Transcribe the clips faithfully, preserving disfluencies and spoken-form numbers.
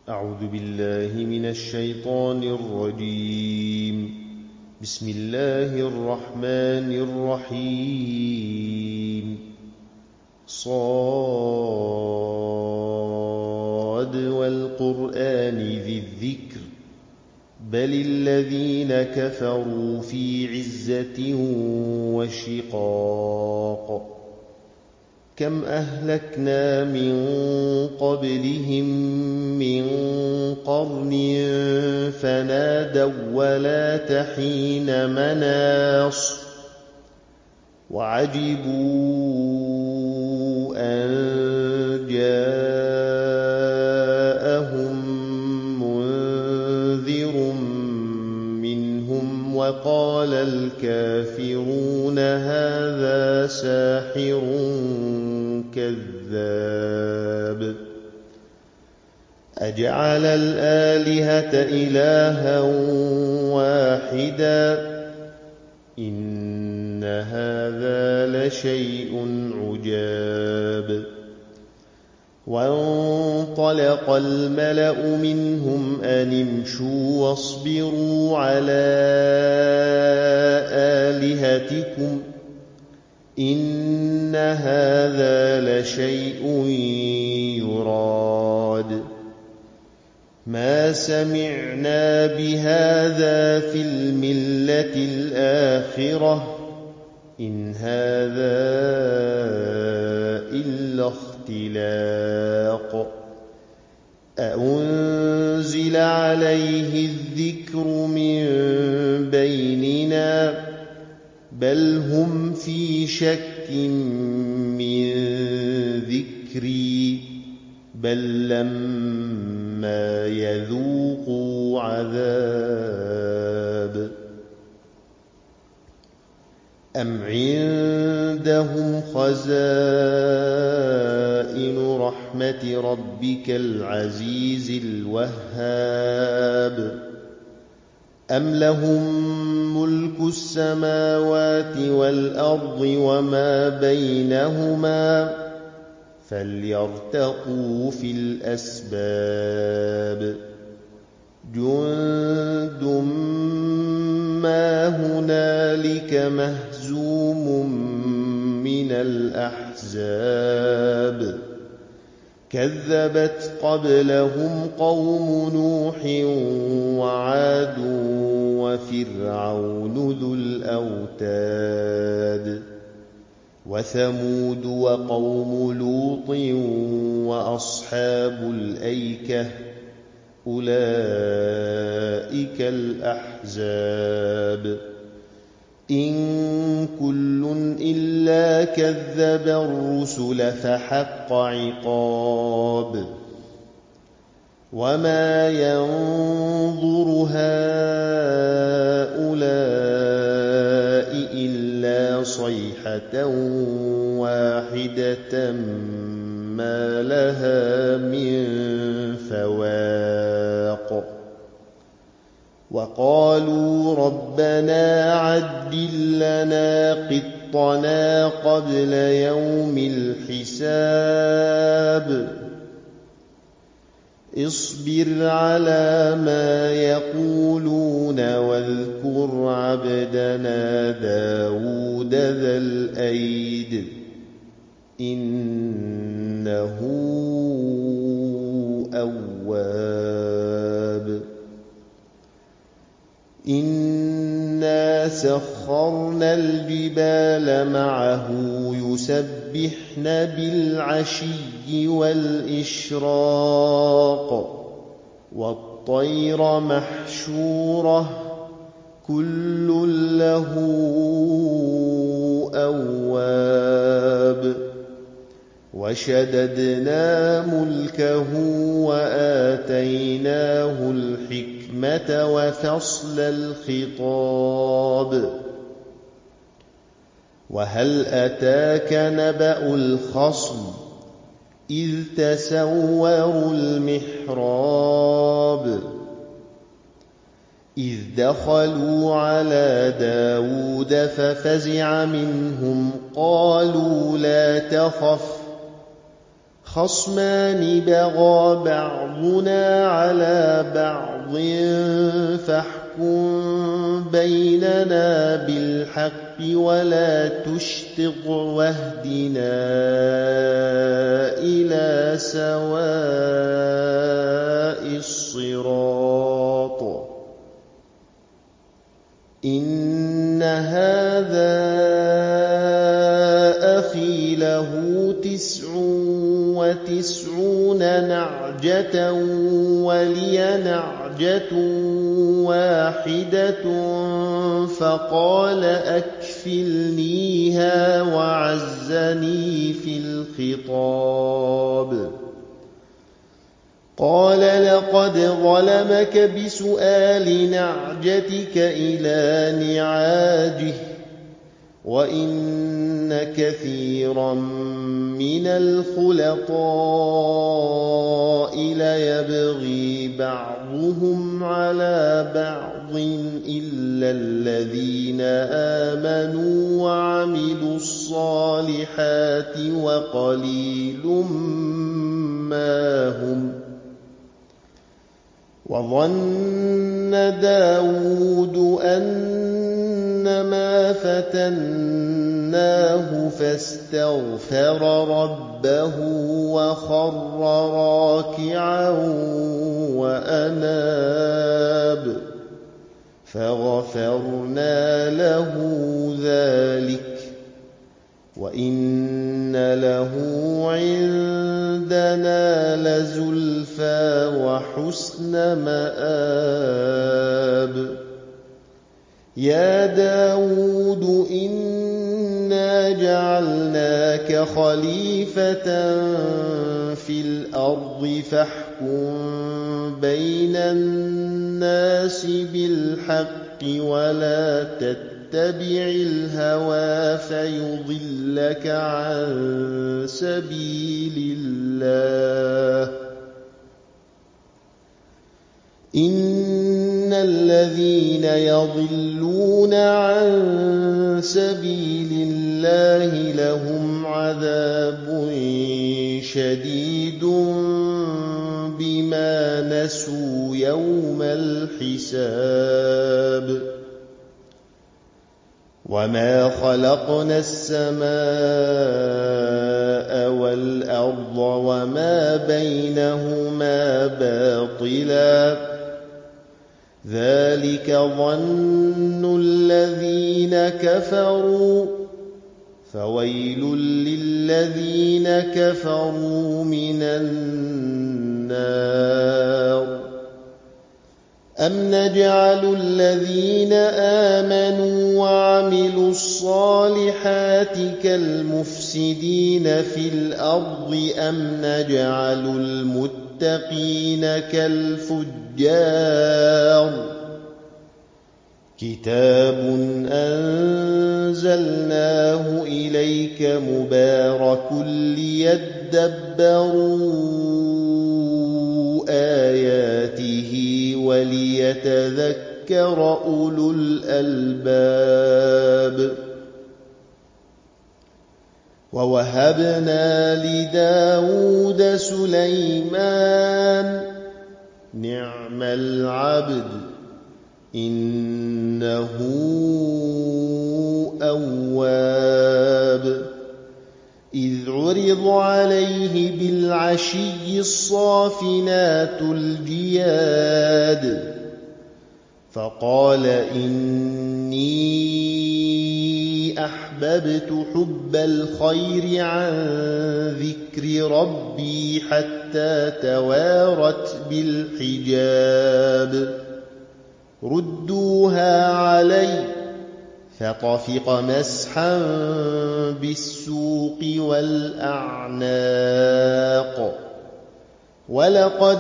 أعوذ بالله من الشيطان الرجيم. بسم الله الرحمن الرحيم. صاد والقرآن ذي الذكر بل الذين كفروا في عزة وشقاق. كم أهلكنا من قبلهم من قرن فنادوا ولا حين مناص وعجبوا أن جاءهم منذر منهم وقال الكافرون هذا ساحر كذاب. أجعل الآلهة إلها واحدا إن هذا لشيء عجاب. وانطلق الملأ منهم أن امشوا واصبروا على آلهتكم إن هذا لشيء يراد. ما سمعنا بهذا في الملة الآخرة إن هذا إلا اختلاق. أأنزل عليه الذكر من بيننا بل هم في شك من ذكري بل لما يذوقوا عذاب. أم عندهم خزائن رحمة ربك العزيز الوهاب أم لهم ملك السماوات والأرض وما بينهما فليرتقوا في الأسباب. جند ما هنالك مهزوم من الأحزاب كذبت قبلهم قوم نوح وعاد وفرعون ذو الأوتاد وثمود وقوم لوط وأصحاب الأيكة أولئك الأحزاب. إن كل إلا كذب الرسل فحق عقاب. وما ينظر هؤلاء إلا صيحة واحدة ما لها من فواق. وقالوا ربنا عجل لنا قطنا قبل يوم الحساب. اصبر على ما يقولون واذكر عبدنا داود ذا الأيد إنه أواب. إنا سخرنا الجبال معه يسبحن بالعشي والإشراق والطير محشورة كل له أواب. وشددنا ملكه وآتيناه الحكمة وفصل الخطاب. وهل أتاك نبأ الخصم إذ تسوروا المحراب إذ دخلوا على داود ففزع منهم قالوا لا تخف خصمان بغى بعضنا على بعض فاحكم بيننا بالحق ولا تشطط واهدنا إلى سواء الصراط إن هذا أخي له تسع وتسعون نعجة ولي نعجة واحدة فقال أكفلنيها وعزني في الخطاب قال لقد ظلمك بسؤال نعجتك إلى نعاجه وإن كثيرا من الخلطاء ليبغي بعضهم على بعض إلا الذين آمنوا وعملوا الصالحات وقليل ما هم وظن داود أنما فتناه فاستغفر ربه وخر راكعا وأناب فغفرنا له ذلك وإن له عندنا لزلفى وحسن مآب يا داود إنا جعلناك خليفة في الأرض فاحكم بين الناس بالحق ولا تتبع الهوى فيضلك عن سبيل الله إن الذين يضلون عن سبيل الله لهم عذاب شديد بما نسوا يوم الحساب وما خلقنا السماء والأرض وما بينهما باطلا ذلك ظن الذين كفروا فويل للذين كفروا من النار أم نجعل الذين آمنوا وعملوا الصالحات كالمفسدين في الأرض أم نجعل المتقين كالفجار كتاب أنزلناه إليك مبارك ليدبروا آياته وليتذكر أولو الألباب ووهبنا لداود سليمان نعم العبد إنه أواب إذ عرض عليه بالعشي الصافنات الجياد فقال إني أحببت حب الخير عن ذكر ربي حتى توارت بالحجاب ردوها علي فطفق مسحا بالسوق والأعناق ولقد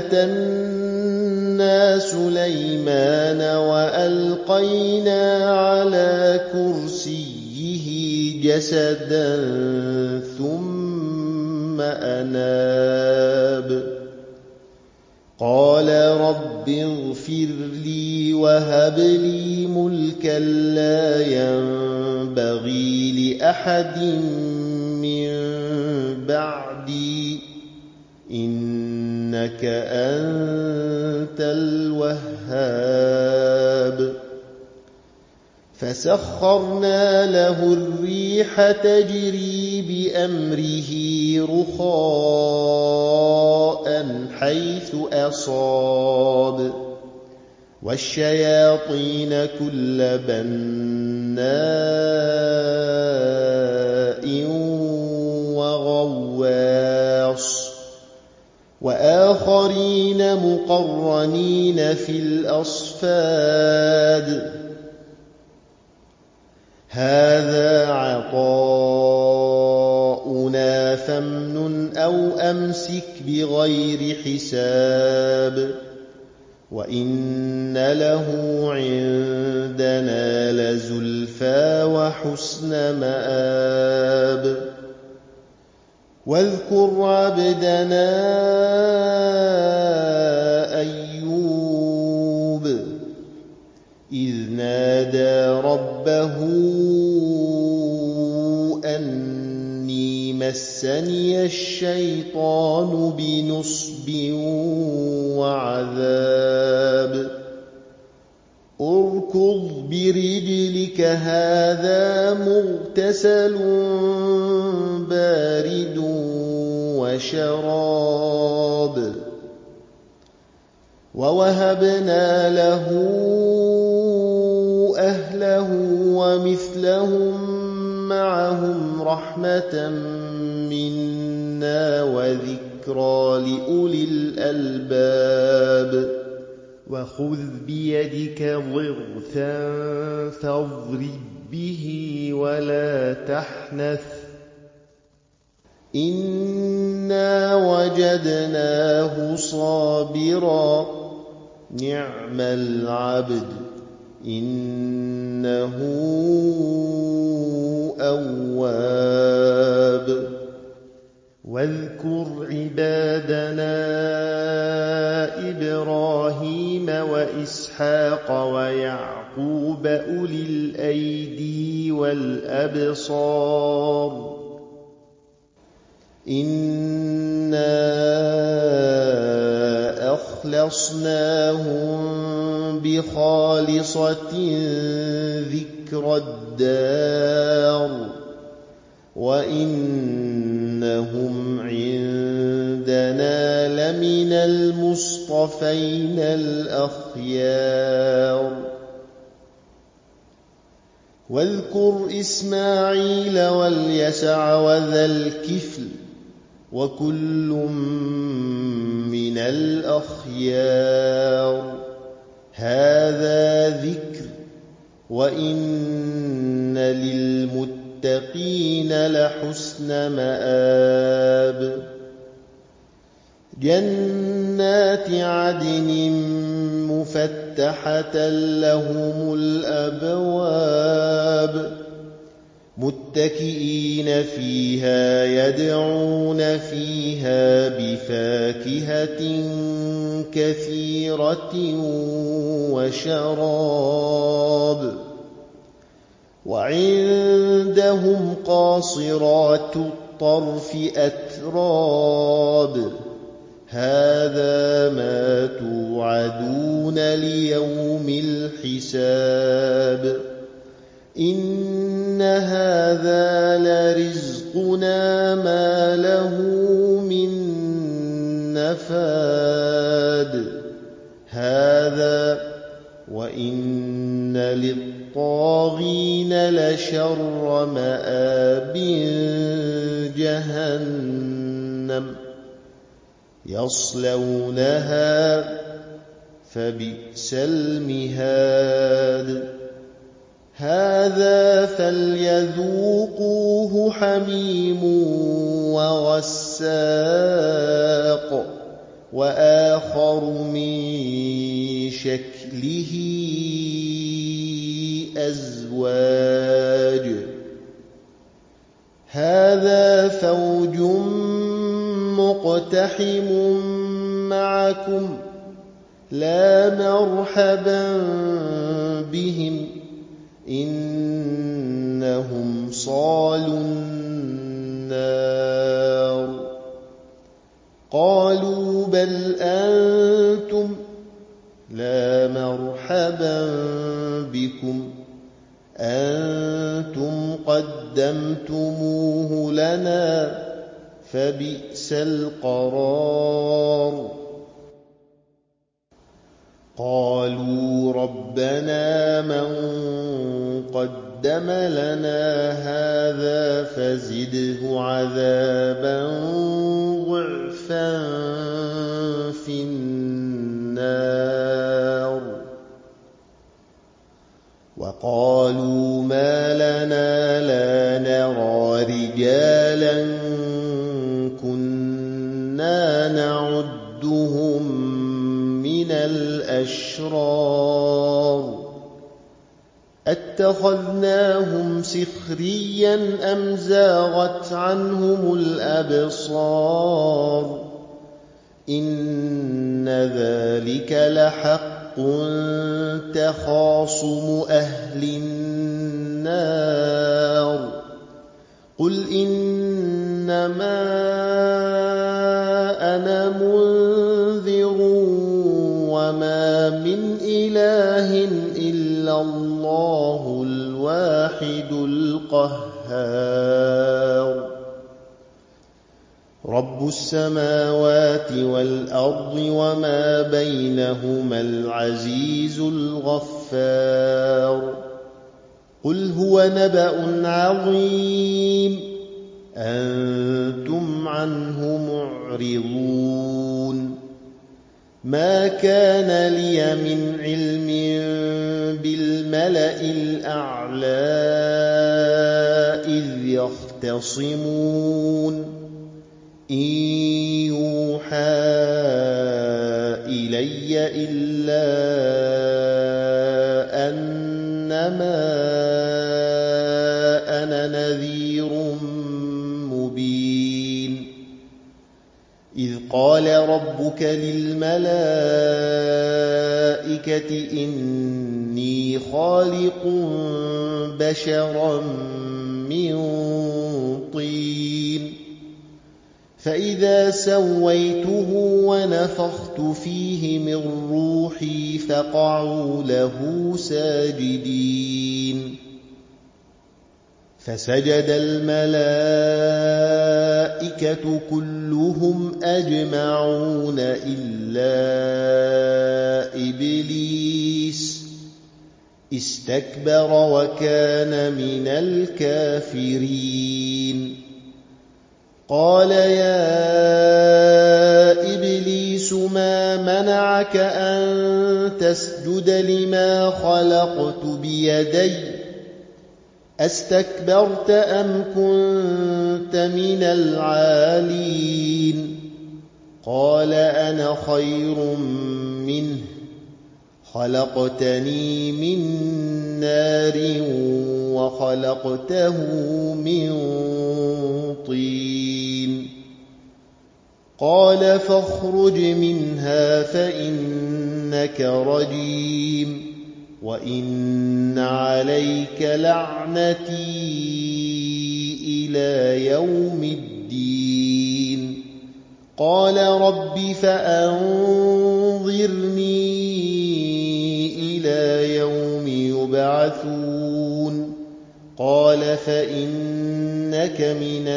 فتنا سليمان وألقينا على كرسيه جسدا ثم أناب قال رب اغفر لي وهب لي ملكا لا ينبغي لأحد من بعدي إِنَّكَ أَنتَ الْوَهَّابُ فَسَخَّرْنَا لَهُ الرِّيحَ تَجْرِي بِأَمْرِهِ رُخَاءً حَيْثُ أَصَابَ وَالشَّيَاطِينَ كُلَّ بَنَّاءٍ وَغَوَّاصٍ وَآخَرِينَ مُقَرَّنِينَ فِي الْأَصْفَادِ هَذَا عَطَاؤُنَا فَامْنُنْ أَوْ أَمْسِكْ بِغَيْرِ حِسَابٍ وَإِنَّ لَهُ عِندَنَا لَزُلْفَىٰ وَحُسْنَ مَآبٍ وَاذْكُرْ عَبْدَنَا أَيُّوبَ إِذْ نَادَىٰ رَبَّهُ أَنِّي مَسَّنِيَ الشَّيْطَانُ بِنُصْبٍ وَعَذَابٍ ارْكُضْ بِرِجْلِكَ هَٰذَا مُغْتَسَلٌ بَارِدٌ وَشَرَابٌ وَوَهَبْنَا لَهُ أَهْلَهُ وَمِثْلَهُم مَّعَهُمْ رَحْمَةً مِّنَّا وَذِكْرَىٰ لِأُولِي الْأَلْبَابِ وَخُذْ بِيَدِكَ ضِغْثًا فَاضْرِب بِّهِ وَلَا تَحْنَثْ إِنَّا وَجَدْنَاهُ صَابِرًا نِّعْمَ الْعَبْدُ إِنَّهُ أَوَّابٌ وَاذْكُرْ عِبَادَنَا إِبْرَاهِيمَ وَإِسْحَاقَ وَيَعْقُوبَ أُولِي الْأَيْدِي وَالْأَبْصَارِ إِنَّا أَخْلَصْنَاهُم بِخَالِصَةٍ ذِكْرَى الدَّارِ وَإِنَّهُمْ عِندَنَا لَمِنَ الْمُصْطَفَيْنَ الْأَخْيَارِ وَاذْكُرْ إِسْمَاعِيلَ وَالْيَسَعَ وَذَا الْكِفْلِ وَكُلٌّ مِّنَ الْأَخْيَارِ هَٰذَا ذِكْرٌ وَإِنَّ لِلْمُتَّقِينَ لَحُسْنَ مَآبٍ جَنَّاتِ عَدْنٍ مُّفَتَّحَةً لَّهُمُ الْأَبْوَابُ مُتَّكِئِينَ فِيهَا يَدْعُونَ فِيهَا بِفَاكِهَةٍ كَثِيرَةٍ وَشَرَابٍ وَعِندَهُمْ قَاصِرَاتُ الطَّرْفِ أَتْرَابٌ هَٰذَا مَا تُوعَدُونَ لِيَوْمِ الْحِسَابِ إِنَّ هَٰذَا لَرِزْقُنَا مَا لَهُ مِن نَّفَادٍ هَٰذَا وَإِنَّ لِلطَّاغِينَ لَشَرَّ مَآبٍ جَهَنَّمَ يَصْلَوْنَهَا فَبِئْسَ الْمِهَادُ هَٰذَا فَلْيَذُوقُوهُ حَمِيمٌ وَغَسَّاقٌ وَآخَرُ مِن شَكْلِهِ أَزْوَاجٌ هَٰذَا فَوْجٌ مُّقْتَحِمٌ مَّعَكُمْ لَا مَرْحَبًا بِهِمْ إِنَّهُمْ صَالُو النَّارِ قَالُوا بَلْ بل أنتم لا مرحبا بكم أنتم قدمتموه لنا فبئس القرار قالوا ربنا من قدم لنا هذا فزده عذابا ضعفا في النار وقالوا ما لنا لا نرى رجالا كنا نعدهم من الأشرار أتخذناهم سخريا أم زاغت عنهم الأبصار إن ذلك لحق تخاصم أهل النار قل إنما أنا منذر وما من إله إلا الله الواحد القهار رب السماوات والأرض وما بينهما العزيز الغفار قل هو نبأ عظيم أنتم عنه معرضون ما كان لي من علم بالملأ الأعلى إذ يختصمون إن يوحى إلي إلا أنما أنا نذير مبين إذ قال ربك للملائكة إني خالق بشرا من طين فإذا سويته ونفخت فيه من روحي فقعوا له ساجدين فسجد الملائكة كلهم أجمعون إلا إبليس استكبر وكان من الكافرين قال يا إبليس ما منعك أن تسجد لما خلقت بيدي أستكبرت أم كنت من العالين قال أنا خير منه خلقتني من نار وخلقته من طين قال فاخرج منها فإنك رجيم وإن عليك لعنتي إلى يوم الدين قال رب فأنظرني إلى يوم يبعثون قال فإنك من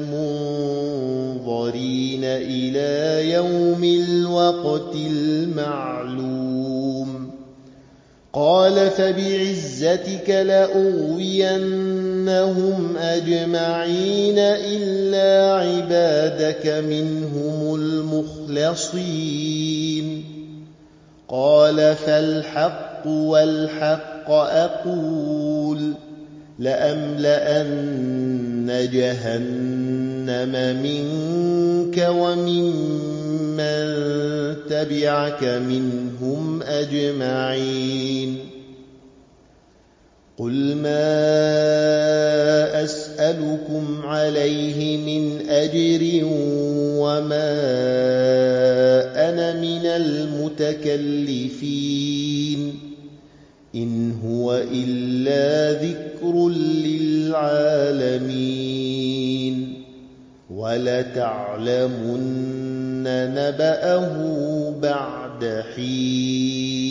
المنظرين إلى يوم الوقت المعلوم قال فبعزتك لأغوينهم أجمعين إلا عبادك منهم المخلصين قال فالحق والحق أقول لأملأن جهنم منك وممن تبعك منهم أجمعين قل ما أسألكم عليه من أجر وما أنا من المتكلفين إن هو إلا ذكر للعالمين ولتعلمن نَبَأَهُ بَعْدَ حِينٍ